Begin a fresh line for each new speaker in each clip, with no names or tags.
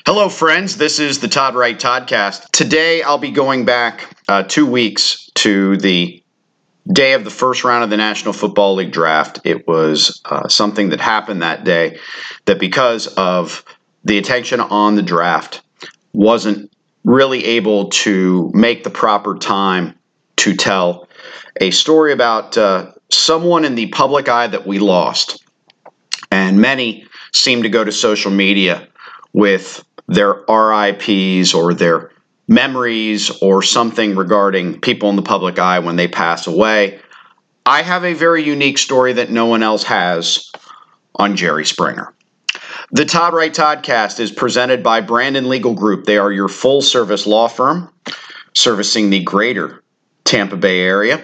Hello, friends. This is the Todd Wright Toddcast. Today, I'll be going back 2 weeks to the day of the first round of the National Football League draft. It was something that happened that day that, because of the attention on the draft, wasn't really able to make the proper time to tell a story about someone in the public eye that we lost. And many seem to go to social media with their RIPs or their memories or something regarding people in the public eye when they pass away. I have a very unique story that no one else has on Jerry Springer. The Todd Wright Toddcast is presented by Brandon Legal Group. They are your full-service law firm servicing the greater Tampa Bay area.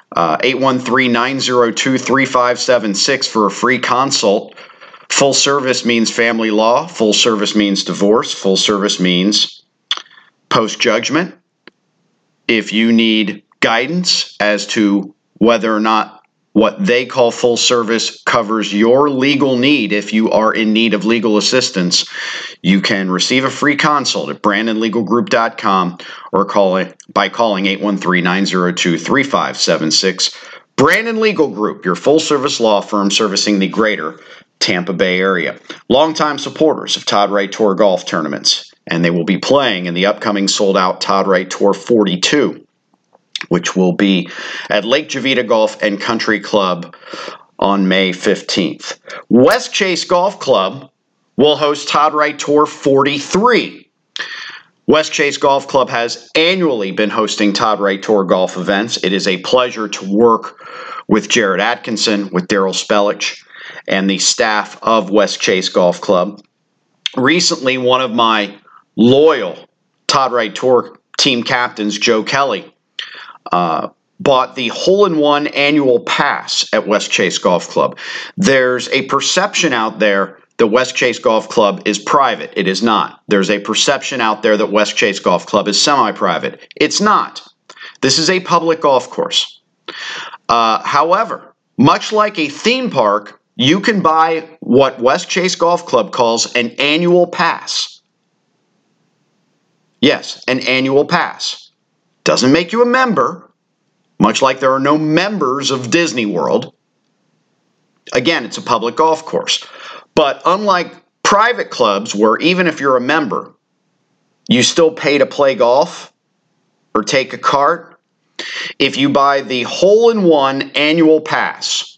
813-902-3576 for a free consult. Full service means family law. Full service means divorce. Full service means post-judgment. If you need guidance as to whether or not what they call full service covers your legal need, if you are in need of legal assistance, you can receive a free consult at brandonlegalgroup.com or by calling 813-902-3576. Brandon Legal Group, your full-service law firm servicing the greater Tampa Bay area. Longtime supporters of Todd Wright Tour golf tournaments, and they will be playing in the upcoming sold-out Todd Wright Tour 42, which will be at Lake Javita Golf and Country Club on May 15th. West Chase Golf Club will host Todd Wright Tour 43. West Chase Golf Club has annually been hosting Todd Wright Tour golf events. It is a pleasure to work with Jared Atkinson, with Daryl Spelich, and the staff of West Chase Golf Club. Recently, one of my loyal Todd Wright Tour team captains, Joe Kelly, bought the hole-in-one annual pass at West Chase Golf Club. There's a perception out there that West Chase Golf Club is private. It is not. There's a perception out there that West Chase Golf Club is semi-private. It's not. This is a public golf course. However, much like a theme park, you can buy what West Chase Golf Club calls an annual pass. Yes, an annual pass. Doesn't make you a member, much like there are no members of Disney World. Again, it's a public golf course. But unlike private clubs where even if you're a member, you still pay to play golf or take a cart, if you buy the hole-in-one annual pass,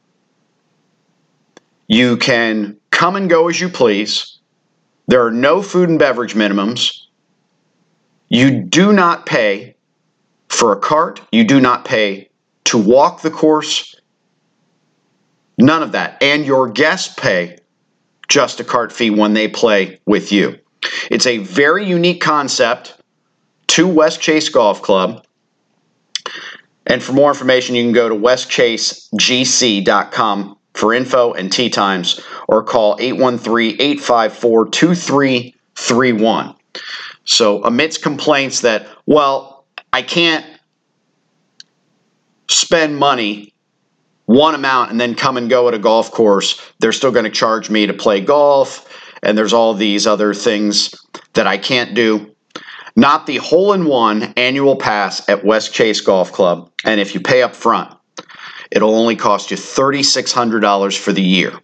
you can come and go as you please. There are no food and beverage minimums. You do not pay for a cart. You do not pay to walk the course. None of that. And your guests pay just a cart fee when they play with you. It's a very unique concept to West Chase Golf Club. And for more information, you can go to westchasegc.com for info and tee times, or call 813-854-2331. So amidst complaints that, well, I can't spend money one amount and then come and go at a golf course, they're still going to charge me to play golf, and there's all these other things that I can't do. Not the hole-in-one annual pass at West Chase Golf Club, and if you pay up front, it'll only cost you $3,600 for the year.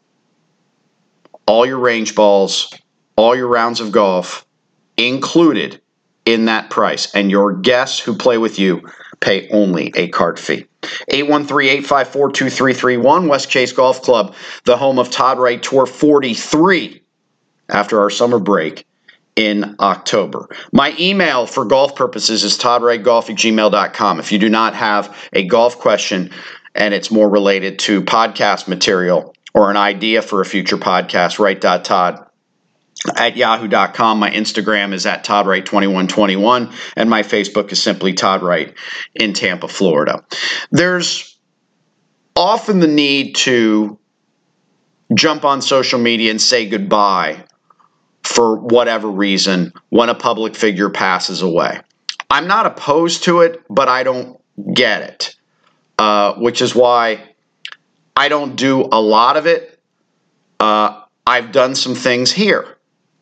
All your range balls, all your rounds of golf included in that price. And your guests who play with you pay only a cart fee. 813-854-2331, West Chase Golf Club, the home of Todd Wright Tour 43 after our summer break in October. My email for golf purposes is toddwrightgolf@gmail.com. If you do not have a golf question and it's more related to podcast material or an idea for a future podcast, write.todd@yahoo.com. My Instagram is at ToddWright2121, and my Facebook is simply Todd Wright in Tampa, Florida. There's often the need to jump on social media and say goodbye for whatever reason when a public figure passes away. I'm not opposed to it, but I don't get it, which is why I don't do a lot of it. I've done some things here.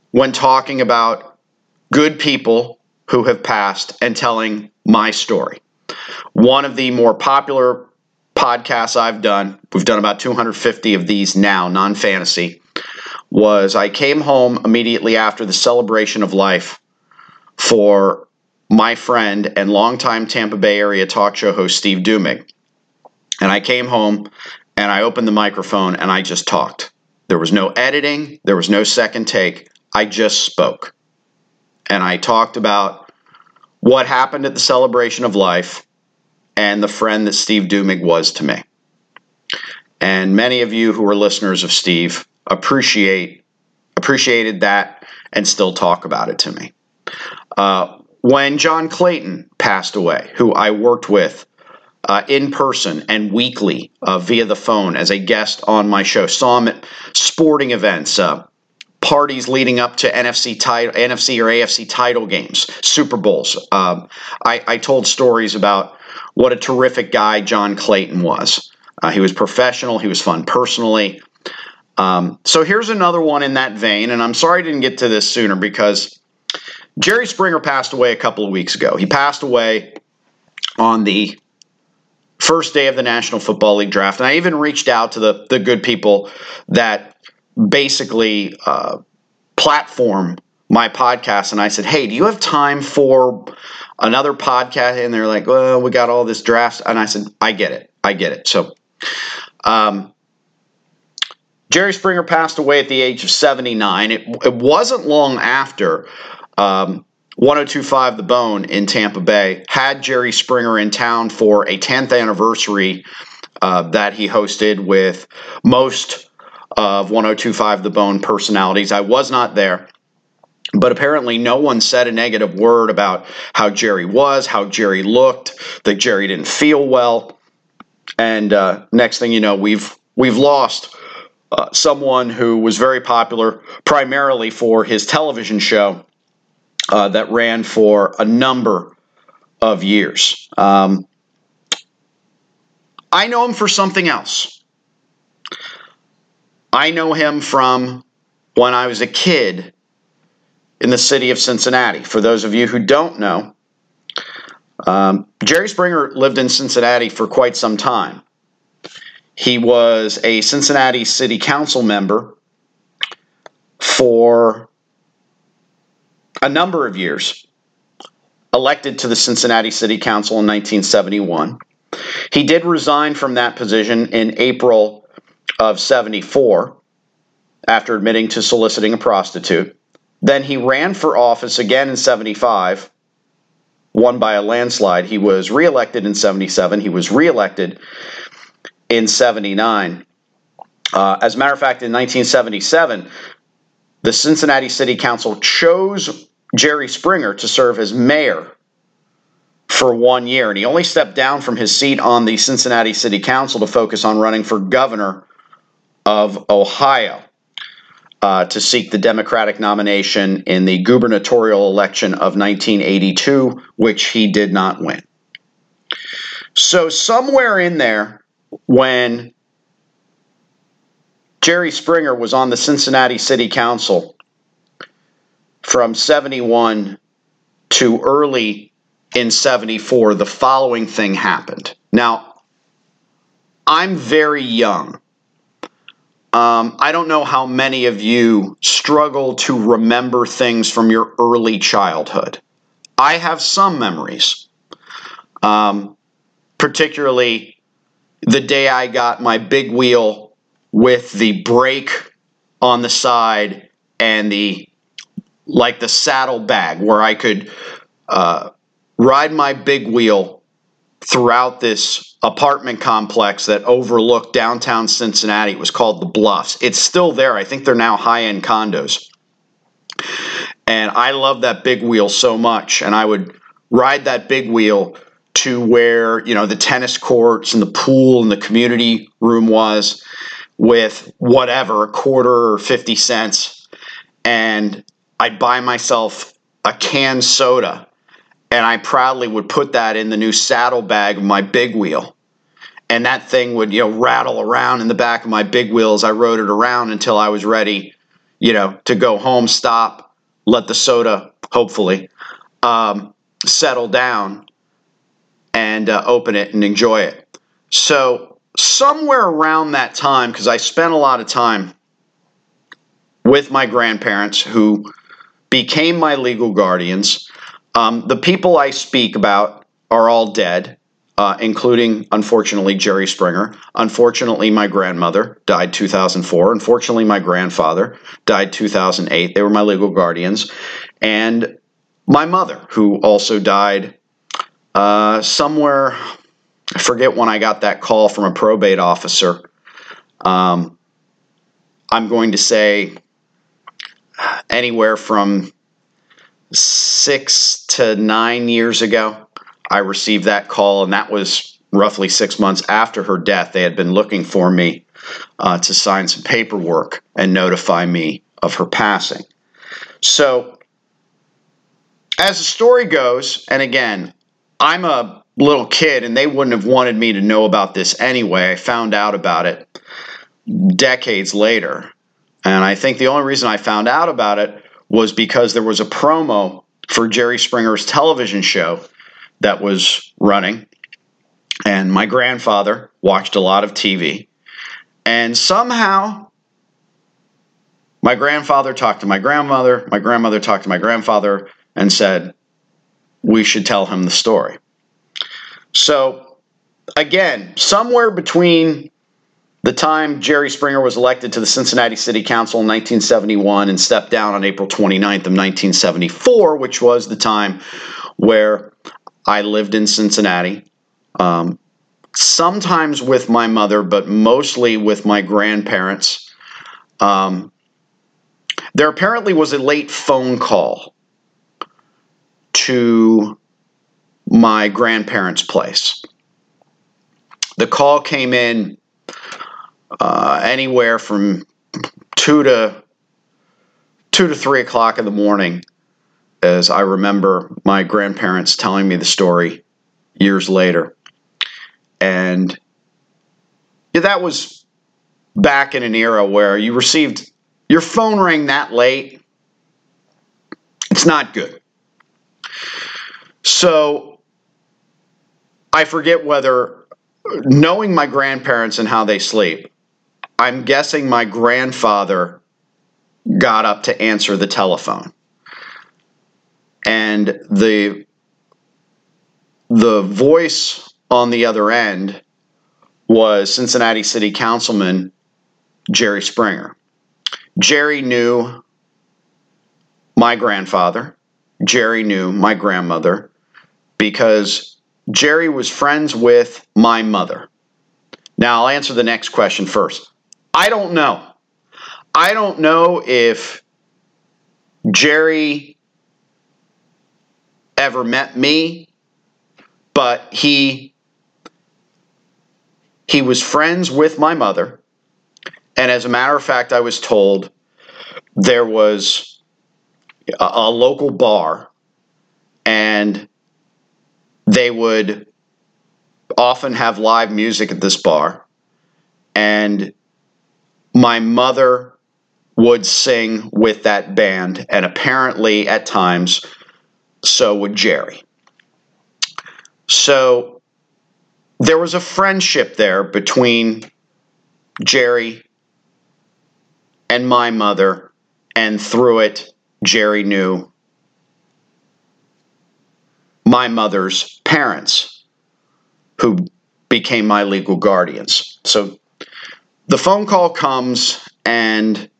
when talking about good people who have passed and telling my story. One of the more popular podcasts I've done, we've done about 250 of these now, non-fantasy, was I came home immediately after the celebration of life for my friend and longtime Tampa Bay area talk show host Steve Dumig. And I came home and I opened the microphone and I just talked. There was no editing. There was no second take. I just spoke. And I talked about what happened at the celebration of life and the friend that Steve Dumig was to me. And many of you who are listeners of Steve appreciated that and still talk about it to me. When John Clayton passed away, who I worked with in person and weekly via the phone as a guest on my show, saw him at sporting events, parties leading up to NFC or AFC title games, Super Bowls. I told stories about what a terrific guy John Clayton was. He was professional. He was fun personally. So here's another one in that vein, and I'm sorry I didn't get to this sooner because Jerry Springer passed away a couple of weeks ago. He passed away on the first day of the National Football League draft, and I even reached out to the good people that basically platform my podcast, and I said, hey, do you have time for another podcast? And they're like, well, we got all this drafts. And I said, I get it. So Jerry Springer passed away at the age of 79. It wasn't long after 1025 The Bone in Tampa Bay had Jerry Springer in town for a 10th anniversary that he hosted with most of 1025 The Bone personalities. I was not there, but apparently no one said a negative word about how Jerry was, how Jerry looked, that Jerry didn't feel well. And next thing you know, we've lost someone who was very popular primarily for his television show that ran for a number of years. I know him for something else. I know him from when I was a kid in the city of Cincinnati. For those of you who don't know, Jerry Springer lived in Cincinnati for quite some time. He was a Cincinnati City Council member for a number of years, elected to the Cincinnati City Council in 1971. He did resign from that position in April of 74 after admitting to soliciting a prostitute. Then he ran for office again in 75, won by a landslide. He was reelected in 77. He was reelected in 79. As a matter of fact, in 1977, the Cincinnati City Council chose Jerry Springer to serve as mayor for 1 year, and he only stepped down from his seat on the Cincinnati City Council to focus on running for governor of Ohio to seek the Democratic nomination in the gubernatorial election of 1982, which he did not win. So somewhere in there, when Jerry Springer was on the Cincinnati City Council from 71 to early in 74, the following thing happened. Now, I'm very young. I don't know how many of you struggle to remember things from your early childhood. I have some memories, particularly the day I got my big wheel with the brake on the side and the saddle bag where I could ride my big wheel throughout this apartment complex that overlooked downtown Cincinnati. It was called the Bluffs. It's still there. I think they're now high-end condos. And I love that big wheel so much. And I would ride that big wheel to where, the tennis courts and the pool and the community room was with whatever, a quarter or 50 cents. And I'd buy myself a canned soda. And I proudly would put that in the new saddlebag of my big wheel. And that thing would, rattle around in the back of my big wheel as I rode it around until I was ready, to go home, stop, let the soda, hopefully, settle down and open it and enjoy it. So somewhere around that time, because I spent a lot of time with my grandparents who became my legal guardians. The people I speak about are all dead, including, unfortunately, Jerry Springer. Unfortunately, my grandmother died 2004. Unfortunately, my grandfather died 2008. They were my legal guardians. And my mother, who also died somewhere, I forget when I got that call from a probate officer. I'm going to say anywhere from 6 to 9 years ago, I received that call, and that was roughly 6 months after her death. They had been looking for me to sign some paperwork and notify me of her passing. So, as the story goes, and again, I'm a little kid, and they wouldn't have wanted me to know about this anyway. I found out about it decades later. And I think the only reason I found out about it was because there was a promo for Jerry Springer's television show that was running. And my grandfather watched a lot of TV. And somehow my grandfather talked to my grandmother talked to my grandfather and said, we should tell him the story. So again, somewhere between the time Jerry Springer was elected to the Cincinnati City Council in 1971 and stepped down on April 29th of 1974, which was the time where I lived in Cincinnati, sometimes with my mother, but mostly with my grandparents. There apparently was a late phone call to my grandparents' place. The call came in anywhere from 2 to 3 o'clock in the morning, as I remember my grandparents telling me the story years later. And that was back in an era where you received your phone rang that late. It's not good. So I forget whether, knowing my grandparents and how they sleep, I'm guessing my grandfather got up to answer the telephone. And the voice on the other end was Cincinnati City Councilman Jerry Springer. Jerry knew my grandfather. Jerry knew my grandmother because Jerry was friends with my mother. Now, I'll answer the next question first. I don't know. I don't know if Jerry ever met me, but he was friends with my mother. And as a matter of fact, I was told there was a local bar, and they would often have live music at this bar, and my mother would sing with that band, and apparently at times so would Jerry. So there was a friendship there between Jerry and my mother, and through it, Jerry knew my mother's parents, who became my legal guardians. So the phone call comes, and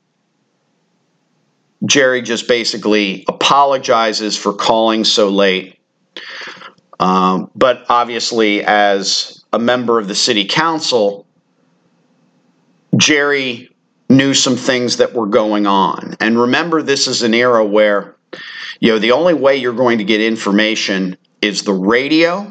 Jerry just basically apologizes for calling so late. But obviously, as a member of the city council, Jerry knew some things that were going on. And remember, this is an era where, the only way you're going to get information is the radio,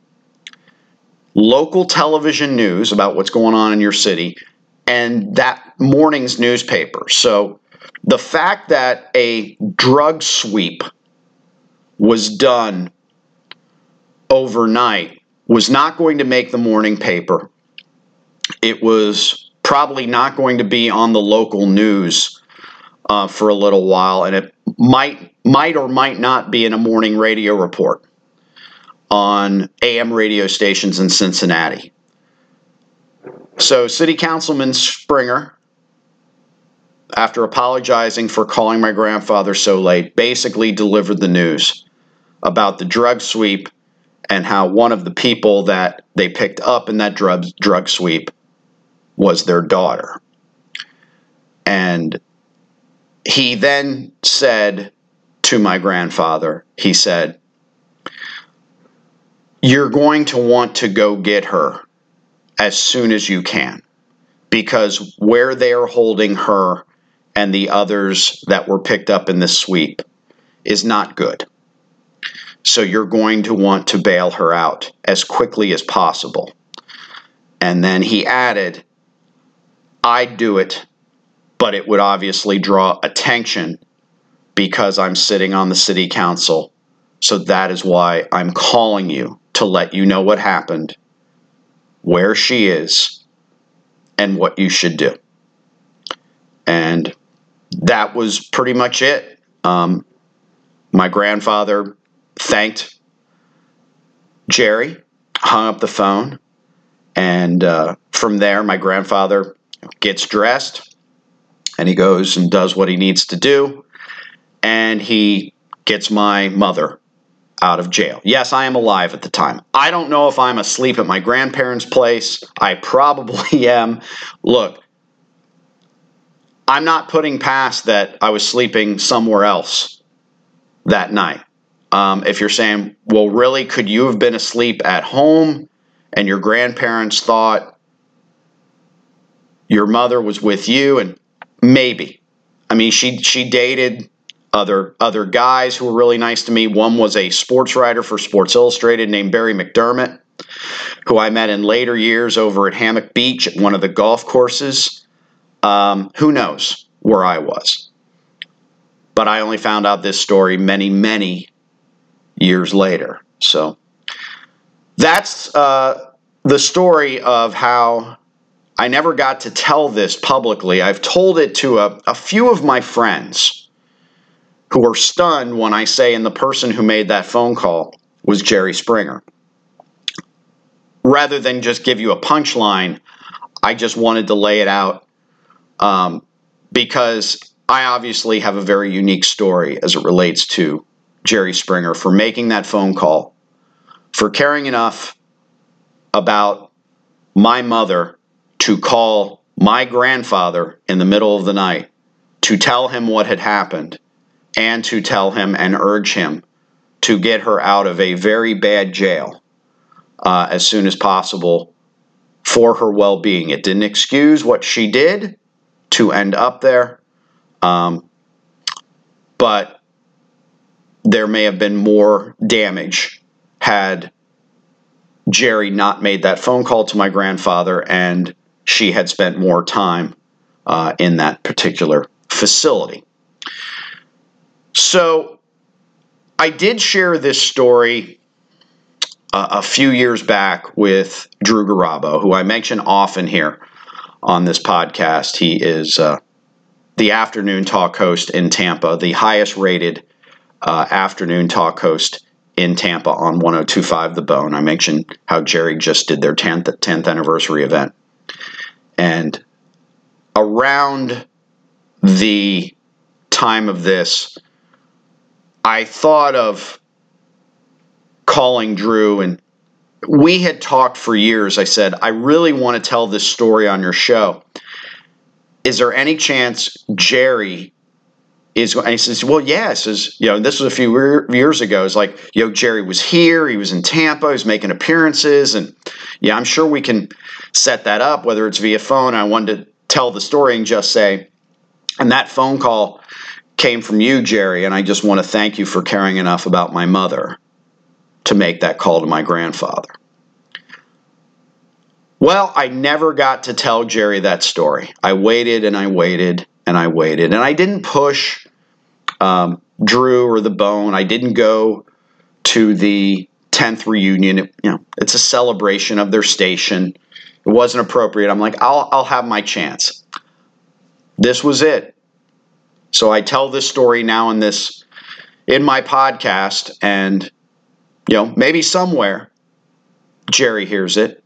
local television news about what's going on in your city, and that morning's newspaper. So the fact that a drug sweep was done overnight was not going to make the morning paper. It was probably not going to be on the local news for a little while, and it might or might not be in a morning radio report on AM radio stations in Cincinnati. So City Councilman Springer, after apologizing for calling my grandfather so late, basically delivered the news about the drug sweep and how one of the people that they picked up in that drug sweep was their daughter. And he then said to my grandfather, he said, "You're going to want to go get her as soon as you can, because where they are holding her and the others that were picked up in this sweep is not good. So you're going to want to bail her out as quickly as possible." And then he added, "I'd do it, but it would obviously draw attention because I'm sitting on the city council. So that is why I'm calling you to let you know what happened, where she is, and what you should do." And that was pretty much it. My grandfather thanked Jerry, hung up the phone, and from there, my grandfather gets dressed, and he goes and does what he needs to do, and he gets my mother out of jail. Yes, I am alive at the time. I don't know if I'm asleep at my grandparents' place. I probably am. Look, I'm not putting past that I was sleeping somewhere else that night. If you're saying, well, really, could you have been asleep at home and your grandparents thought your mother was with you? And maybe. I mean, she dated other guys who were really nice to me. One was a sports writer for Sports Illustrated named Barry McDermott, who I met in later years over at Hammock Beach at one of the golf courses. Who knows where I was? But I only found out this story many, many years later. So that's the story of how I never got to tell this publicly. I've told it to a few of my friends who were stunned when I say, and the person who made that phone call was Jerry Springer. Rather than just give you a punchline, I just wanted to lay it out because I obviously have a very unique story as it relates to Jerry Springer for making that phone call, for caring enough about my mother to call my grandfather in the middle of the night to tell him what had happened and to tell him and urge him to get her out of a very bad jail as soon as possible for her well-being. It didn't excuse what she did to end up there, but there may have been more damage had Jerry not made that phone call to my grandfather and she had spent more time in that particular facility. So I did share this story a few years back with Drew Garabo, who I mention often here on this podcast. He is the afternoon talk host in Tampa, the highest rated afternoon talk host in Tampa on 102.5 The Bone. I mentioned how Jerry just did their 10th anniversary event. And around the time of this, I thought of calling Drew, and we had talked for years. I said, I really want to tell this story on your show. Is there any chance Jerry is, and he says, well, yeah. He says, this was a few years ago. It's like, Jerry was here. He was in Tampa. He was making appearances. And yeah, I'm sure we can set that up, whether it's via phone. I wanted to tell the story and just say, and that phone call came from you, Jerry, and I just want to thank you for caring enough about my mother to make that call to my grandfather. Well, I never got to tell Jerry that story. I waited and I waited and I waited, and I didn't push Drew or the Bone. I didn't go to the 10th reunion. It's a celebration of their station. It wasn't appropriate. I'm like, I'll have my chance. This was it. So I tell this story now in my podcast, and maybe somewhere Jerry hears it,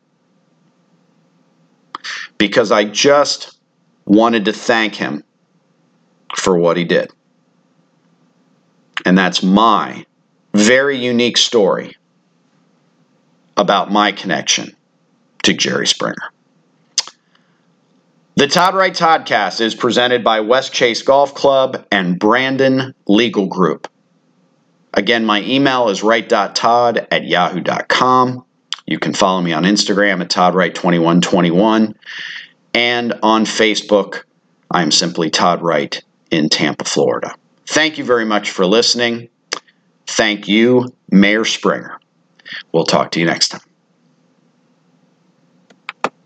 because I just wanted to thank him for what he did. And that's my very unique story about my connection to Jerry Springer. The Todd Wright Toddcast is presented by West Chase Golf Club and Brandon Legal Group. Again, my email is wright.todd@yahoo.com. You can follow me on Instagram at ToddWright2121. And on Facebook, I'm simply Todd Wright in Tampa, Florida. Thank you very much for listening. Thank you, Mayor Springer. We'll talk to you next time.